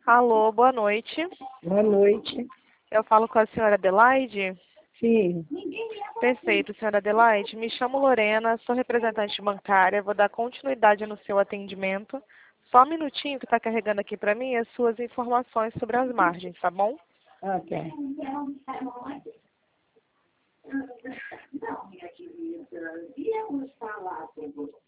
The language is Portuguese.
Alô, boa noite. Boa noite. Eu falo com a senhora Adelaide? Sim. Perfeito, senhora Adelaide. Me chamo Lorena, sou representante bancária, vou dar continuidade no seu atendimento. Só um minutinho que está carregando aqui para mim as suas informações sobre as margens, tá bom? Ok. Não, minha querida, viemos falar com você.